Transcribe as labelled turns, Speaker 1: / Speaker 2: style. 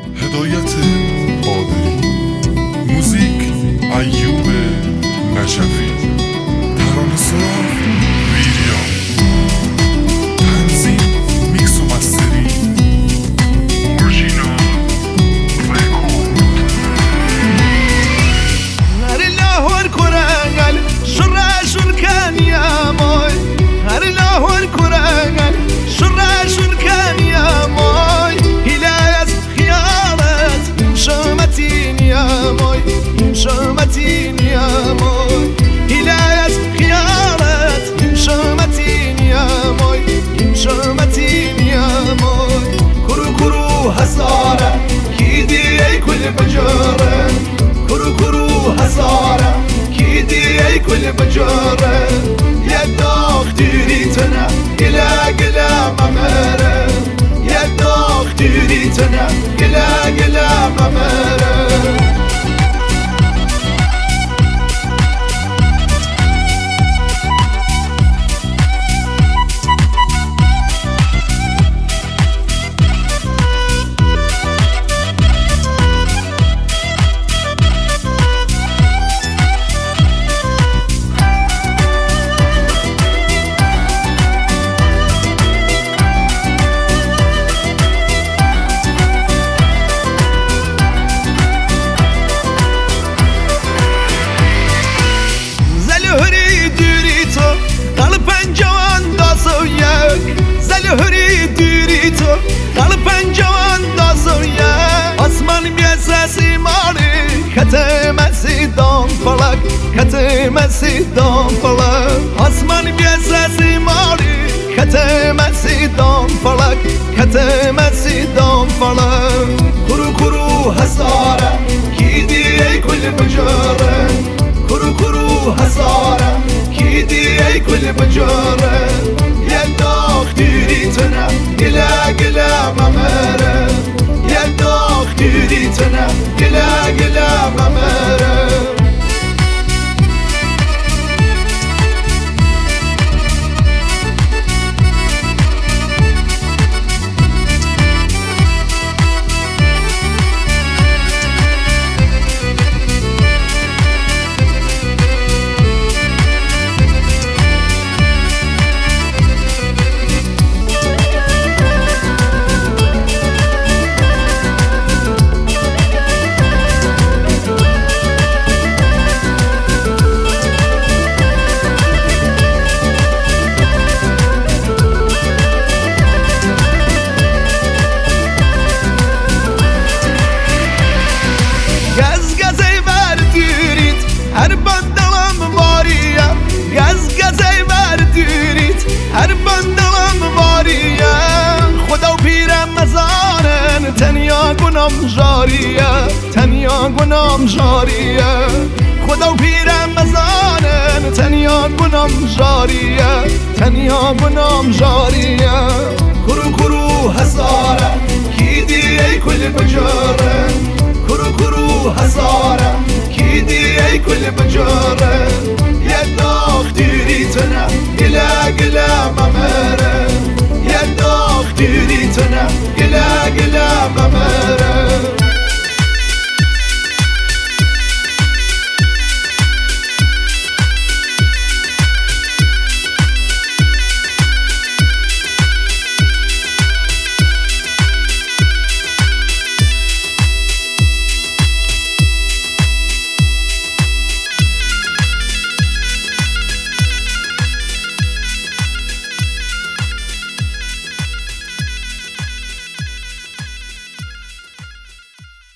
Speaker 1: هدایت قادری، موزیک ایوب نجفی، ترانه‌سرا ویریا، تنظیم میکس و مسترینگ اورجینال رکورد.
Speaker 2: هر لاهور کرنگل شراشون کن یا مای، هر لاهور کرنگل شراشون کن یا مای، هیلای از خیالت شمتین یا مای، شمتین یا مای، هیلای از خیالت شمتین یا مای، شمتین یا مای. کرو کرو حساره کی دی کل بجاره، کرو کرو حساره کی دی کل بجاره، یا دختری تنه گلا گلا ممره، یا دختری تنه گلا گلا ممره. زلهری دیری تو قلبن جوان دازویه، آسمان بیزسی ماری کتمسی دام فلک، کتمسی دام فلک، آسمان بیزسی ماری کتمسی دام فلک، کتمسی دام فلک. کرو کرو حساره کی دی کل بجاره، کرو کرو حساره کی دی کل بجاره، یا دختری تنه گلا گلا ممره، یا دختری تنه گلا گلا ممره. هر بندم واریه خدا و پیرم مزارن، تنیا گنام جاریه، تنیا گنام جاریه، خدا و پیرم مزارن، تنیا گنام جاریه، تنیا گنام جاریه. کرو کرو حساره کی دی کل بجاره، کرو کرو حساره کی دی کل بجاره، یا دختری تنه گلا گلا ممره، یا دختری تنه گلا گلا ممره.